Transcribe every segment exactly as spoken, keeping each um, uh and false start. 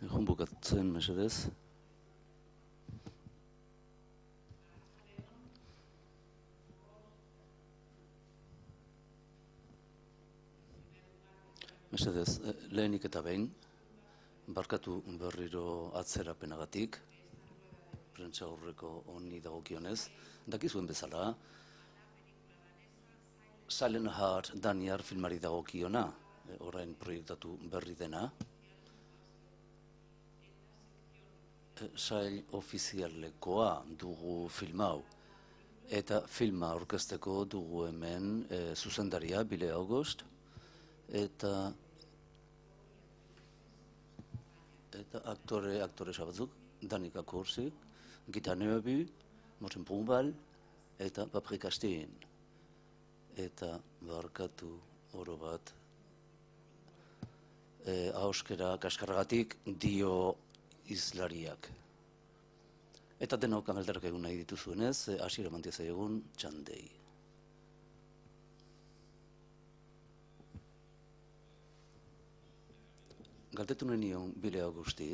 Egun bukatzen, mesedez. Mesedez, lehenik eta behin, barkatu berriro atzerapenagatik, prentsa aurreko honi dagokionez, dakizuen bezala, Silent Heart Daniar filmari dagokiona, orain proiektatu berri dena, sail ofizialekoa dugu film hau, eta filma aurkezteko dugu hemen e, zuzendaria, Bile August, eta eta aktore, aktore batzuk, Danica Kursik, Gita Nöbi, Morten Brumbal, eta Paprika Steen. Eta barkatu oro bat, e, ahoskera kaskarragatik dio izlariak. Eta denok ameldarak egun nahi dituzuenez, hasiera mantia egun txandei. Galdetu nion Bile Augusti,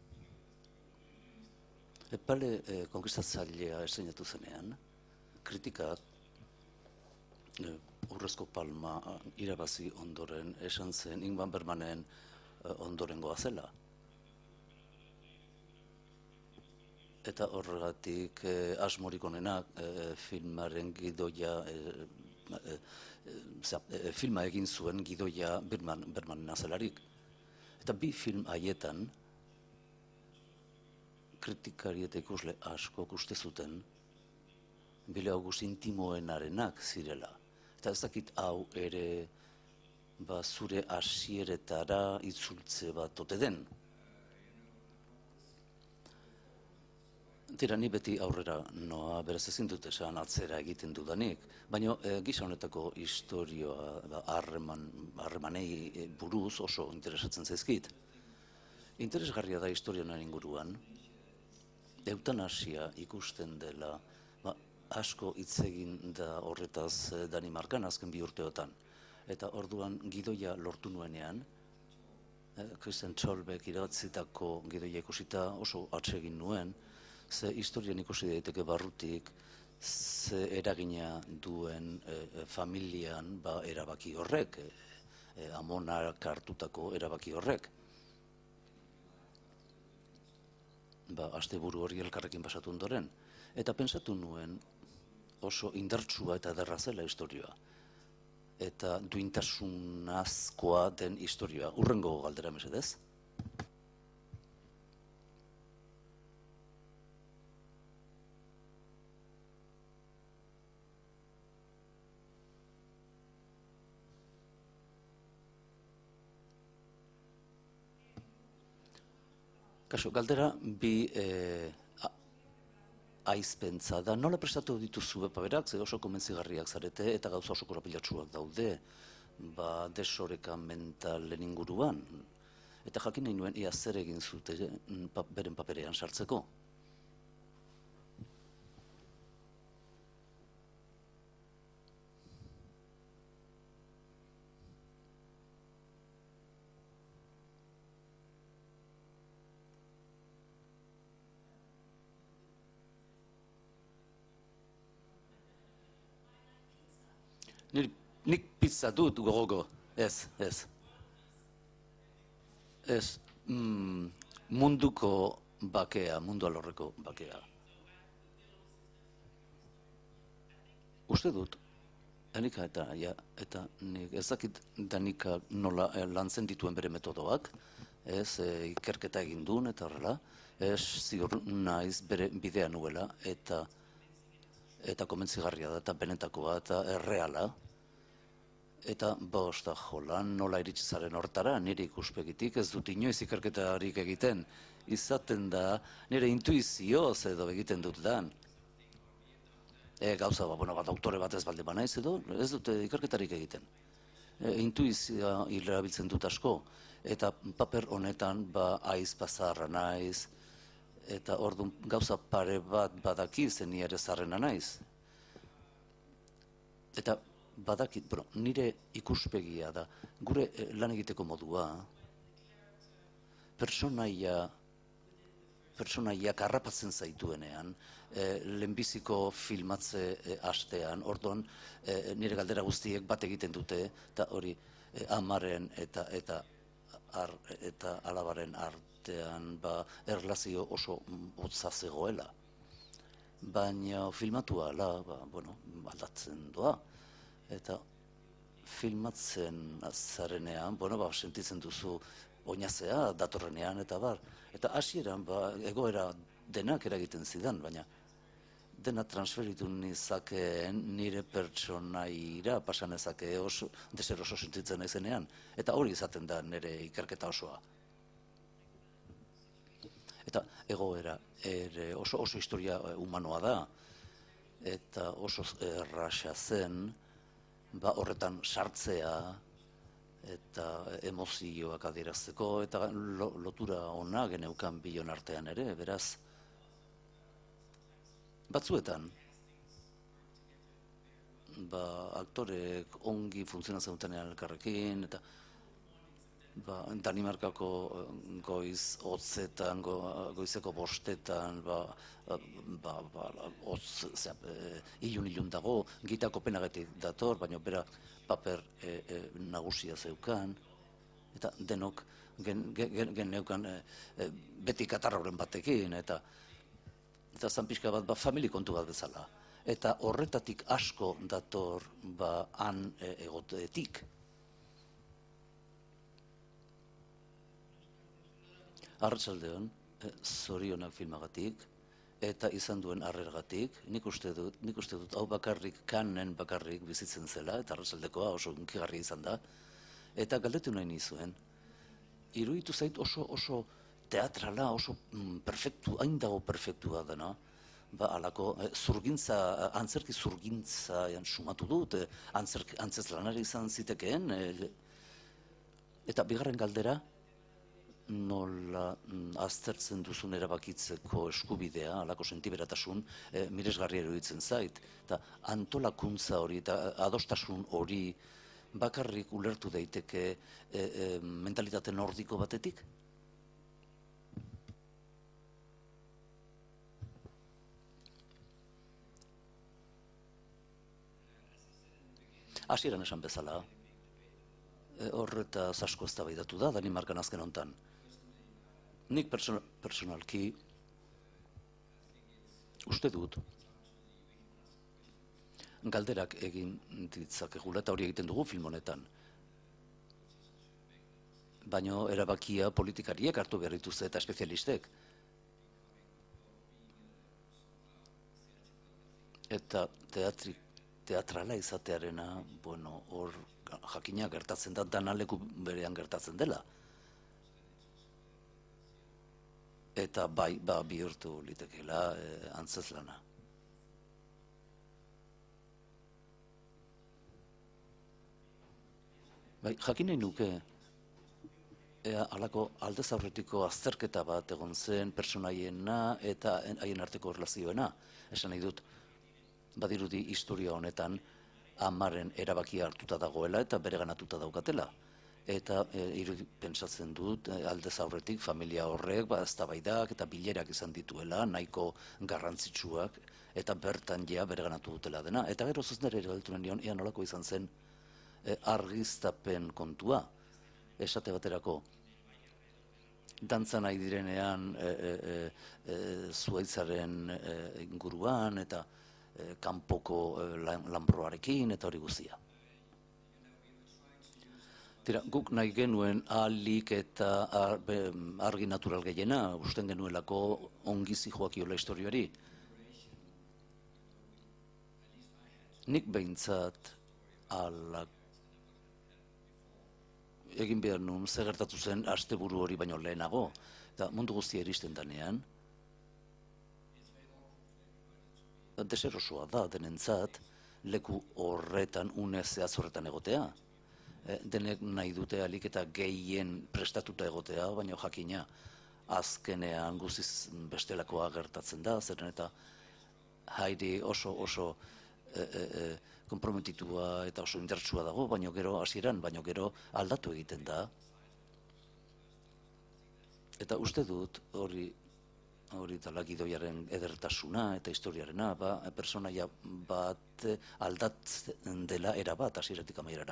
epale e, konkistatzailea estrenatu zenean, kritikak e, Urrezko Palma irabazi ondoren esan zen Ingmar Bergmanen e, ondorengoa zela. Eta horregatik eh, asmorik onenak eh, filmaren gidoia, eh, eh, eh, filma egin zuen gidoia Bergman, Bergmanen azelarik. Eta bi film haietan, kritikari eta ikusle asko uste zuten, Bile August intimoenarenak zirela. Eta ez dakit hau ere ba, zure hasieretara itzultze bat ote den. Tira, ni beti aurrera noa, beraz ezin dut esan atzera egiten dudanik, baina e, gisa honetako historioa harreman, harremanei buruz oso interesatzen zaizkit. Interesgarria da historioaren inguruan, eutanasia ikusten dela, ba, asko hitz egin da horretaz Danimarkan azken bi urteotan. Eta orduan gidoia lortu nuenean, e, Christian Tjolbek irabatzitako gidoia ikusita oso atsegin nuen, ze historian ikusi daiteke barrutik, ze eragina duen e, familian ba, erabaki horrek, e, e, amonak hartutako erabaki horrek. Ba, asteburu hori elkarrekin pasatu ondoren. Eta pentsatu nuen oso indartsua eta ederra zela historioa. Eta duintasunazkoa den historioa. Hurrengo galdera mesedez. Kaso, galdera bi e, aizpentza da. Nola prestatu dituzu paperak, ze oso komentzigarriak zarete eta gauza oso korapilatsuak daude, ba, desoreka mentalen inguruan. Eta jakin nahi nuen, ia zer egin zute pa, beren paperean sartzeko. Nik pizza dut gogogo, ez, ez. Ez, mm, munduko bakea, mundu alorreko bakea. Uste dut, Danika eta, ja, eta nik ez dakit Danika nola lantzen dituen bere metodoak, ez, e, ikerketa egin duen eta horrela, ez ziur naiz bere bidea nuela, eta eta komentzigarria da, eta benetakoa, eta erreala. Eta bosta jolan nola iritsi zaren hortara, nire ikuspegitik ez dut inoiz ikerketarik egiten. Izaten da, nire intuizioz edo egiten dut dan. E, gauza, ba, bueno, bat autore bat ez balde banaiz edo, ez dute ikerketarik egiten. E, intuizioa hilerabiltzen dut asko, eta paper honetan ba aiz bazarra naiz, eta orduan gauza pare bat badaki zen ni ere zarrena naiz. Eta badakit, bueno, nire ikuspegia da, gure lan egiteko modua, personaia personaiak harrapatzen zaituenean, e, lehenbiziko filmatze e, astean, orduan e, nire galdera guztiek bat egiten dute, eta hori e, amaren eta eta ar, eta alabaren artean ba, erlazio oso hotza zegoela. Baina filmatu ala, ba, bueno, aldatzen doa, eta filmatzen zarenean, bueno, ba, sentitzen duzu oinazea datorrenean eta bar. Eta hasieran ba, egoera denak eragiten zidan, baina dena transferitu nizakeen nire pertsonaira pasan ezake oso, deser oso sentitzen naizenean. Eta hori izaten da nire ikerketa osoa. Eta egoera ere oso, oso historia humanoa da, eta oso erraxa zen, ba, horretan sartzea, eta emozioak adierazteko, eta lo, lotura ona geneukan bion artean ere, beraz. Batzuetan, ba, aktorek ongi funtzionatzen dutenean elkarrekin, eta ba, Danimarkako goiz hotzetan, go, goizeko bostetan, ba, ba, ba, hotz, zera, e, ilun ilun dago, Gita Kopenhagetik dator, baina bera paper e, e, nagusia zeukan, eta denok gen, gen, geneukan e, e, beti katarroren batekin, eta eta zan pixka bat ba, famili kontu bat bezala. Eta horretatik asko dator ba, han e, egotetik. Arratsaldeon, e, zorionak filmagatik, eta izan duen harreragatik, nik uste dut, nik uste dut hau bakarrik, kanen bakarrik bizitzen zela, eta arratsaldekoa oso unkigarria izan da, eta galdetu nahi nizuen, iruditu zait oso oso teatrala, oso mm, perfektu, hain dago perfektua dena, ba, alako, eh, zurgintza, antzerki zurgintza sumatu dut, eh, antzerk, antzez lanari izan zitekeen, eh, eta bigarren galdera, nola mm, aztertzen duzun erabakitzeko eskubidea, alako sentiberatasun, e, miresgarria iruditzen zait. Eta antolakuntza hori eta adostasun hori bakarrik ulertu daiteke e, e, mentalitate nordiko batetik? Hasieran esan bezala, e, horretaz asko eztabaidatu da Danimarkan azken hontan. Nik person, personalki uste dut galderak egin ditzakegula, eta hori egiten dugu film honetan. Baina erabakia politikariek hartu behar dituzte eta espezialistek. Eta teatri, teatrala izatearena, bueno, hor jakina gertatzen da, danaleku berean gertatzen dela. Eta bai, ba, bihurtu litekeela e, antzezlana. Bai, jakin nahi nuke, ea halako aldez aurretiko azterketa bat egon zen personaiena eta haien arteko erlazioena. Esan nahi dut, badirudi historia honetan amaren erabakia hartuta dagoela eta bereganatuta daukatela. Eta e, irudi pentsatzen dut e, aldez aurretik familia horrek ba, eztabaidak eta bilerak izan dituela, nahiko garrantzitsuak, eta bertan ja bereganatu dutela dena. Eta gero zuzenera ere galtu nion, ea nolako izan zen e, argiztapen kontua, esate baterako. Dantza nahi direnean e, e, e, zuaitzaren e, inguruan, eta e, kanpoko e, lanbroarekin, eta hori guztia. Tira, guk nahi genuen ahalik eta ar, be, argi natural gehiena, usten genuelako ongi zijoakiola historiari. Nik behintzat alak egin behar nuen, zer gertatu zen asteburu hori baino lehenago, eta mundu guztia iristen danean, deserosoa da denentzat, leku horretan, une zehaz horretan egotea. Denek nahi dute alik eta gehien prestatuta egotea, baina jakina azkenean guziz bestelakoa gertatzen da, zeren eta Heidi oso oso e, e, e, komprometitua eta oso indartsua dago, baina gero hasieran, baina gero aldatu egiten da. Eta uste dut hori hori dela gidoiaren edertasuna eta historiarena, ba, personaia bat aldatzen dela erabat hasieratik amaierara.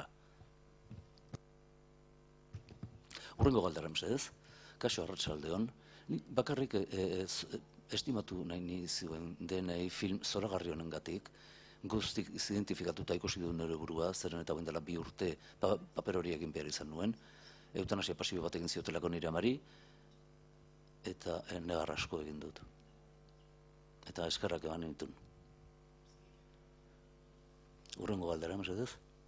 Hurrengo galdera mesedez, kaixo arratsaldeon, nik bakarrik e, e, estimatu nahi nizuen denei film zoragarri honengatik, guztik identifikatuta ikusi du nire burua, zeren eta dela bi urte pa, paper hori egin behar izan nuen, eutanasia pasibo bat egin ziotelako nire amari, eta negar asko egin dut. Eta eskerrak eman nintun. Hurrengo galdera, mesedez?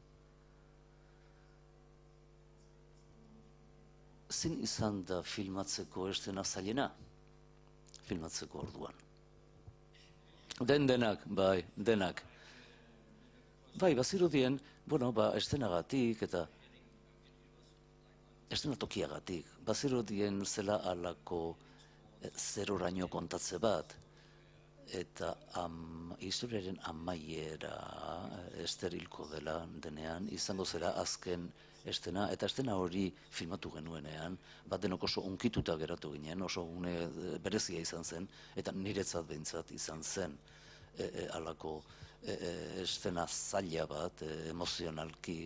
Zin izan da filmatzeko estena zailena? Filmatzeko orduan. Den denak, bai, denak. Bai, bazirudien, bueno, ba, estenagatik eta estenatokiagatik. Bazirudien zela alako zeroraino kontatze bat, eta am, historiaren amaiera esterilko dela denean, izango zera azken estena, eta estena hori filmatu genuenean, bat denok oso unkituta geratu ginen, oso une berezia izan zen, eta niretzat behintzat izan zen e, e, alako e, e, estena zaila bat, e, emozionalki,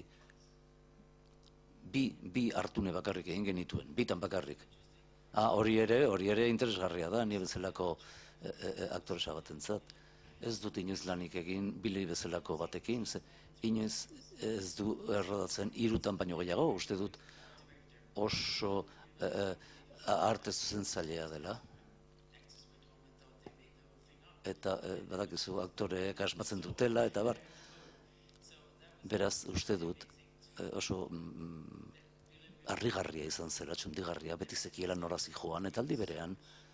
bi, bi hartune bakarrik egin genituen, bitan bakarrik. Ah, hori ere, hori ere interesgarria da, nire bezalako e, e, aktoresa batentzat. Ez dut inoiz lanik egin, bile bezalako batekin, ze inoiz ez du errodatzen hirutan baino gehiago, uste dut oso e, e, arte zuzentzailea dela. Eta e, badakizu aktoreek asmatzen dutela, eta bar, beraz uste dut e, oso mm, harrigarria izan zela, txundigarria, beti zekiela norazi joan, eta aldi berean,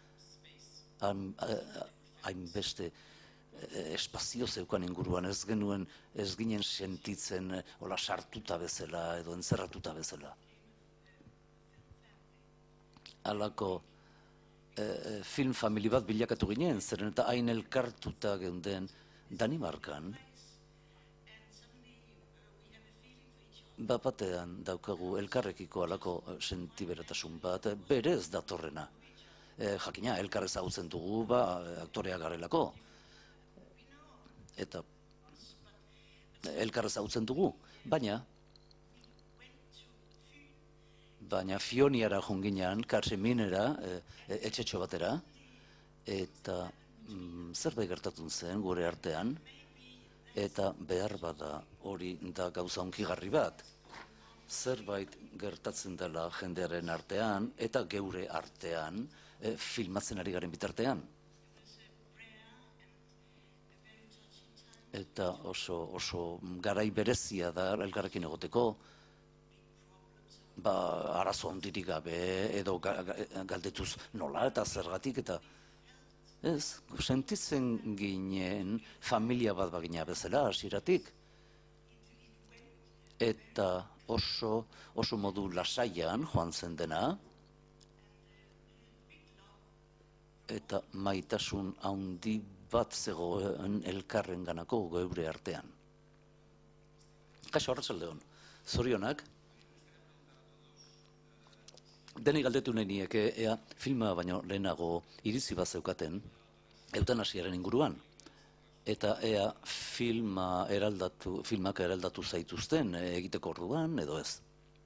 hainbeste espazio zeukan inguruan, ez genuen, ez ginen sentitzen hola sartuta bezala edo entzerratuta bezala. Halako e, film famili bat bilakatu ginen, zeren eta hain elkartuta geunden Danimarkan, bapatean daukagu elkarrekiko halako sentiberatasun bat, berez datorrena. E, jakina, elkar ezagutzen dugu, ba, aktoreak garelako. Eta elkar ezagutzen dugu, baina baina Fioniara jonginan, Karseminera, e, e, etxetxo batera, eta mm, zerbait gertatun zen gure artean, eta behar bada hori da gauza onkigarri bat. Zerbait gertatzen dela jendearen artean eta geure artean e, filmatzen ari garen bitartean. Eta oso, oso garai berezia da elkarrekin egoteko, ba, arazo handirik gabe edo ga, ga, galdetuz nola eta zergatik eta ez, sentitzen ginen familia bat bagina bezala hasieratik. Eta oso, oso modu lasaian joan zen dena, eta maitasun handi bat zegoen elkarrenganako geure artean. Kaixo, arratsaldeon, zorionak. Denei galdetu nahi nieke, ea filma baino lehenago iritzi bat zeukaten eutanasiaren inguruan. Eta ea filma eraldatu, filmak eraldatu zaituzten egiteko orduan edo ez.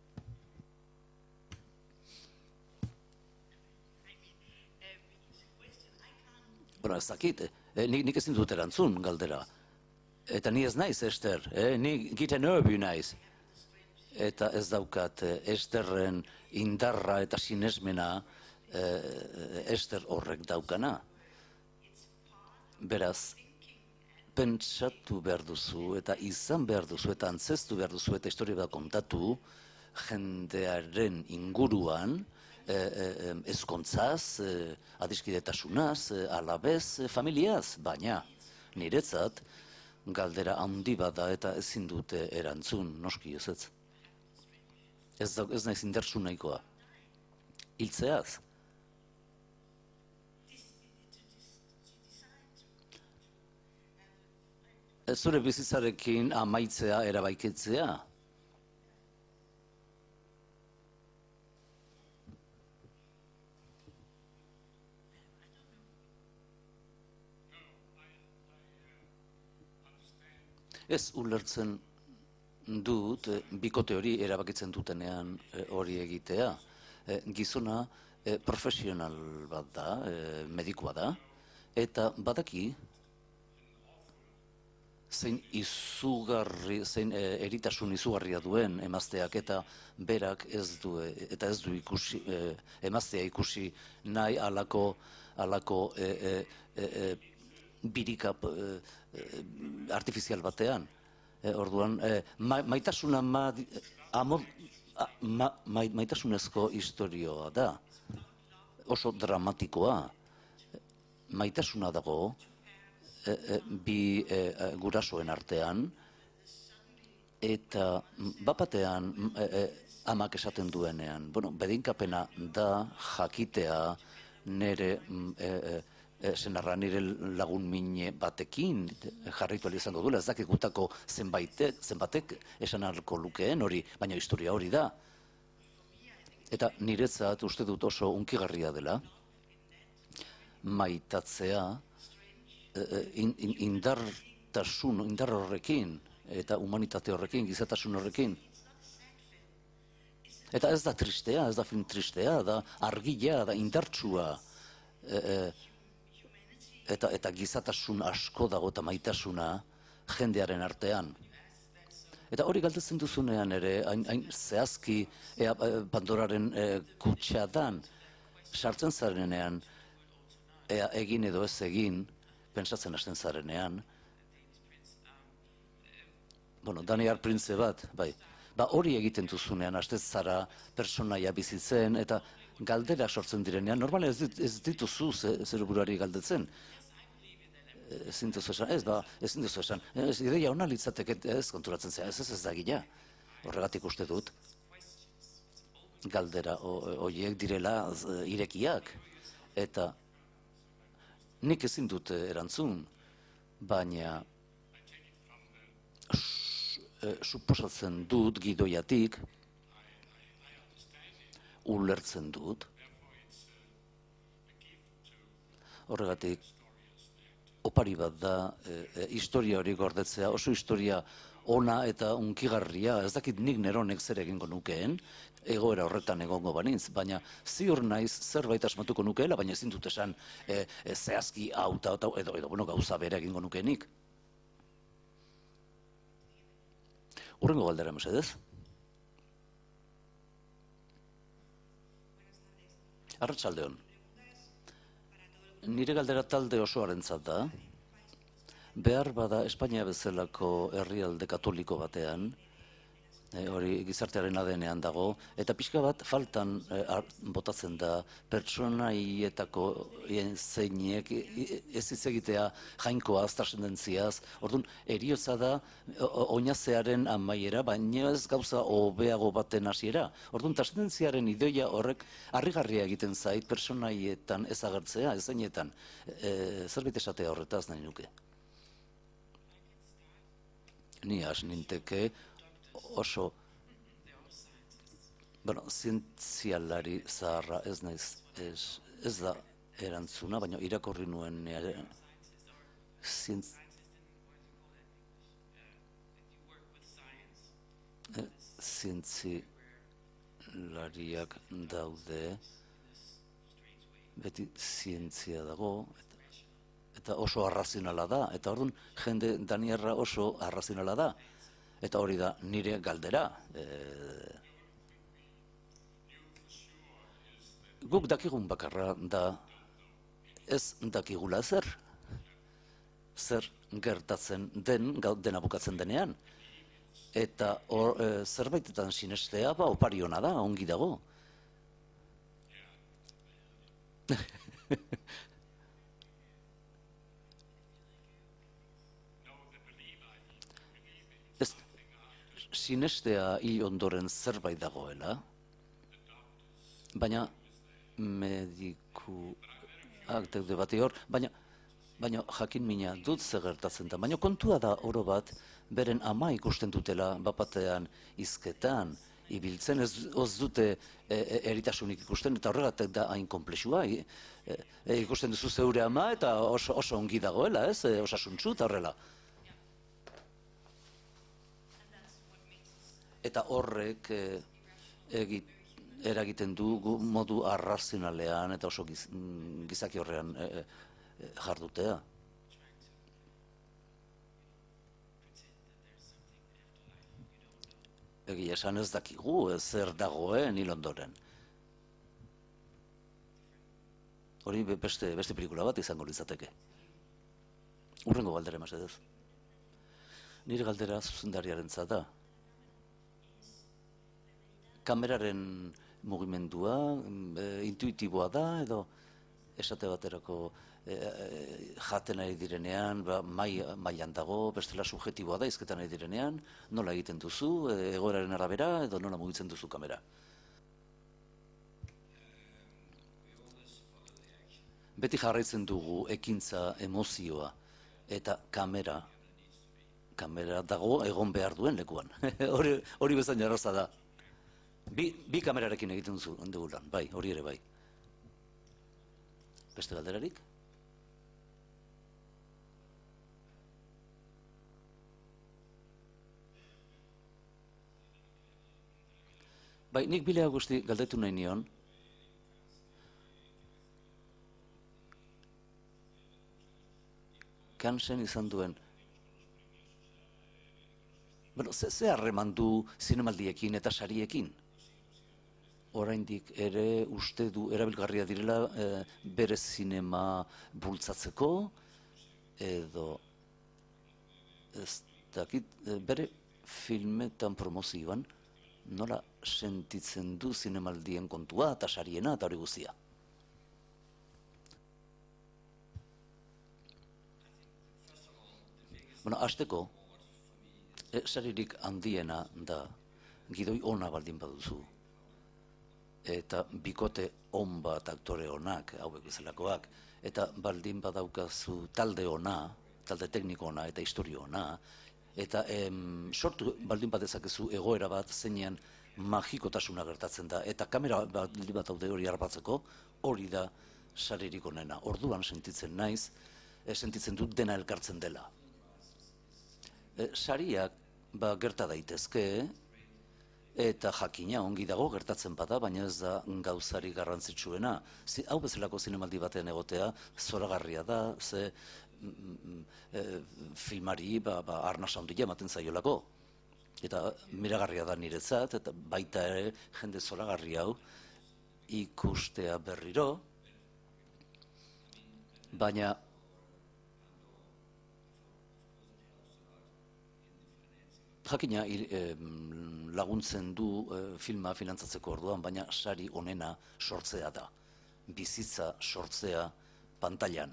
Bueno, ez dakit, eh, nik, nik ezin dut erantzun galdera. Eta ni ez naiz, Ester, eh? Ni giten öbu naiz. Eta ez daukat eh, Esterren indarra eta sinesmena eh, Ester horrek daukana. Beraz, pentsatu behar duzu eta izan behar duzu eta antzestu behar duzu eta historia bat kontatu jendearen inguruan e, e, ezkontzaz, e, adiskidetasunaz, e, alabez, e, familiaz, baina niretzat galdera handi bada eta ezin dute erantzun, noski ez ez. Ez, da, ez naiz indartsu nahikoa. Hiltzeaz. Zure bizitzarekin amaitzea erabaikitzea. Ez ulertzen dut, bikote hori erabakitzen dutenean hori egitea. Gizona profesional bat da, medikua da, eta badaki zein izugarri, zein eritasun izugarria duen emazteak, eta berak ez du, eta ez du ikusi, emaztea ikusi nahi alako, alako birika artifizial batean. Orduan, maitasuna maitasunezko historioa da, oso dramatikoa. Maitasuna dago bi gurasoen artean, eta bapatean amak esaten duenean, bueno, bedinkapena da jakitea nire senarra nire lagun mine batekin jarraitu izango duela, ez dakit gutako zenbatek esan ahalko lukeen hori, baina historia hori da. Eta niretzat uste dut oso unkigarria dela, maitatzea indartasun, indar horrekin, eta humanitate horrekin, gizatasun horrekin. Eta ez da tristea, ez da film tristea, da argila, da indartsua, eta, eta gizatasun asko dago eta maitasuna jendearen artean. Eta hori galdetzen duzunean ere, hain, hain zehazki ea, Pandoraren e, kutsadan sartzen zarenean, ea egin edo ez egin, pentsatzen hasten zarenean, bueno, Daniel Printze bat, bai, ba hori egiten duzunean, hastez zara personaia bizitzen, eta galdera sortzen direnean, normalen ez, dit, ez dituzu zer buruari galdetzen. Ezin duzu esan, ez, ba, ezin duzu esan, ez, ideia hona litzateke ez konturatzen zea, ez ez ez da gila. Horregatik uste dut, galdera horiek direla irekiak, eta nik ezin dut erantzun, baina suposatzen dut gidoiatik, ulertzen dut, horregatik opari bat da, historia hori gordetzea, oso historia ona eta unkigarria, ez dakit nik neronek zer egingo nukeen, egoera horretan egongo banintz, baina ziur naiz zerbait asmatuko nukeela, baina ezin dut esan zehazki hau eta edo, edo bueno, gauza bere egingo nukenik. Hurrengo galdera, mesedez? Arratsaldeon. Nire galdera talde osoarentzat da, behar bada Espainia bezalako herrialde katoliko batean, hori gizartearen A D N-ean dago, eta pixka bat faltan botatzen da pertsonaietako zeinek ez hitz egitea jainkoaz, trascendentziaz, orduan eriotza da oinazearen amaiera, baina ez gauza hobeago baten hasiera. Orduan trascendentziaren ideia horrek harrigarria egiten zait pertsonaietan ez agertzea, ez zeinetan. Zerbait esatea horretaz nahi nuke. Ni has ninteke oso, bueno, zientzialari zaharra ez naiz, ez, ez da erantzuna, baina irakorri nuen ere, zientz... zientzialariak daude, beti zientzia dago, eta oso arrazionala da, eta orduan jende daniarra oso arrazionala da. Eta hori da nire galdera. Guk dakigun bakarra da ez dakigula zer. Zer gertatzen den, dena bukatzen denean. Eta zerbaitetan sinestea, ba, opari hona da, ongi dago. Ez, sinestea hil ondoren zerbait dagoela, baina medikuak daude bati hor, baina, baina jakin mina dut zer gertatzen da, baina kontua da oro bat, beren ama ikusten dutela bapatean hizketan, ibiltzen ez dute eritasunik ikusten, eta horregatek da hain konplexua, ikusten duzu zeure ama, eta oso ongi dagoela, ez, osasuntzu eta horrela. eta horrek eh, egit, eragiten du gu modu arrazionalean eta oso giz, gizaki horrean eh, eh, jardutea. Egia esan ez dakigu zer dagoen hil ondoren. Hori beste, beste pelikula bat izango litzateke. Urrengo galdera mesedez. Nire galdera zuzendariarentzat da. Kameraren mugimendua e, intuitiboa da edo esate baterako e, e, jaten ari direnean, ba, mai, mailan dago, bestela subjetiboa da izketan ari direnean, nola egiten duzu, e, egoeraren arabera edo nola mugitzen duzu kamera. Beti jarraitzen dugu ekintza, emozioa eta kamera. Kamera dago egon behar duen lekuan. hori, hori bezain arraza da. Bi, bi kamerarekin egiten dugu lan, bai, hori ere bai. Beste galderarik? Bai, nik bilea guzti galdetu nahi nion, Cannes izan duen. Bueno, ze, ze harreman du zinemaldiekin eta sariekin? Oraindik ere uste du erabilgarria direla e, bere zinema bultzatzeko, edo ez dakit, e, bere filmetan promozioan nola sentitzen du zinemaldien kontua eta sariena eta hori guztia. Bueno, hasteko, e, saririk handiena da gidoi ona baldin baduzu. Eta bikote on bat aktore onak, hauek bezalakoak, eta baldin badaukazu talde ona, talde tekniko ona eta historio ona, eta em, sortu baldin badezakezu egoera bat zeinean magikotasuna gertatzen da, eta kamera baldin bat daude hori harbatzeko, hori da saririk onena. Orduan sentitzen naiz, e, sentitzen dut dena elkartzen dela. E, sariak ba, gerta daitezke, eta jakina ongi dago gertatzen bada, baina ez da gauzari garrantzitsuena. Zi, hau bezalako zinemaldi batean egotea zoragarria da, ze mm, e, filmari ba, ba, arnas handia ematen zaiolako. Eta miragarria da niretzat, eta baita ere jende zoragarri hau ikustea berriro, baina jakina eh, laguntzen du eh, filma finantzatzeko orduan, baina sari onena sortzea da. Bizitza sortzea pantailan.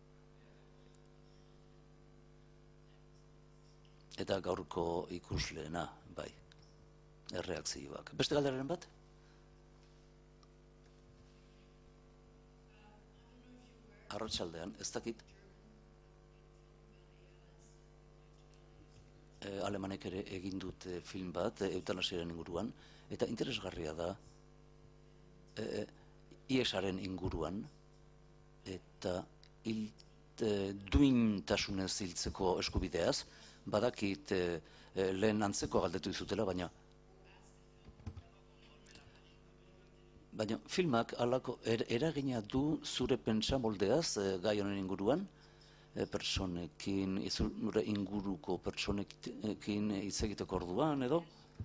Eta gaurko ikusleena, bai, erreakzioak. Beste galderaren bat? Arratsaldean, ez dakit. E, Alemanek ere egin dute film bat, e, eutanasiaren inguruan, eta interesgarria da, e, iesaren inguruan, eta hil, e, duintasunez hiltzeko eskubideaz, badakit e, e, lehen antzeko galdetu izutela, baina baina filmak alako er, eragina du zure pentsamoldeaz e, gai honen inguruan, e, pertsonekin, zure inguruko pertsonekin hitz egiteko orduan, edo?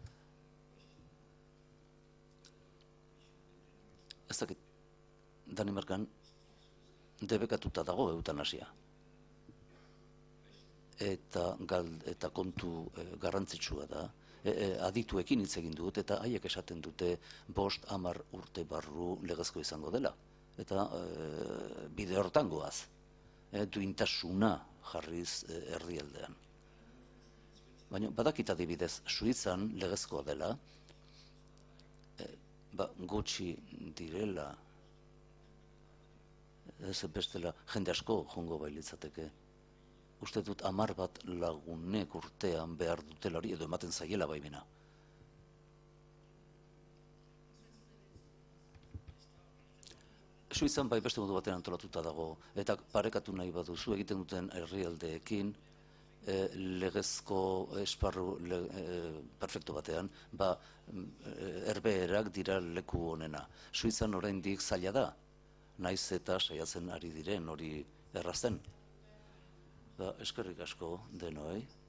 Ez dakit, Danimarkan debekatuta dago eutanasia. Eta, gal, eta kontu e, garrantzitsua da, e, e, adituekin hitz egin dut, eta haiek esaten dute bost hamar urte barru legezko izango dela. Eta e, bide hortan goaz, e, duintasuna jarriz e, herrialdean. Baina badakit adibidez, Suitzan legezkoa dela, e, ba, gutxi direla, ez bestela jende asko jongo bailitzateke. Uste dut hamar bat lagunek urtean behar dutela hori, edo ematen zaiela baimena. Suitzan bai beste modu batean antolatuta dago, eta parekatu nahi baduzu egiten duten herrialdeekin, e, legezko esparru le, e, perfektu batean, ba, herbeerak dira leku honena. Suitzan oraindik zaila da, naiz eta saiatzen ari diren hori errazten. Ba, eskerrik asko denoi.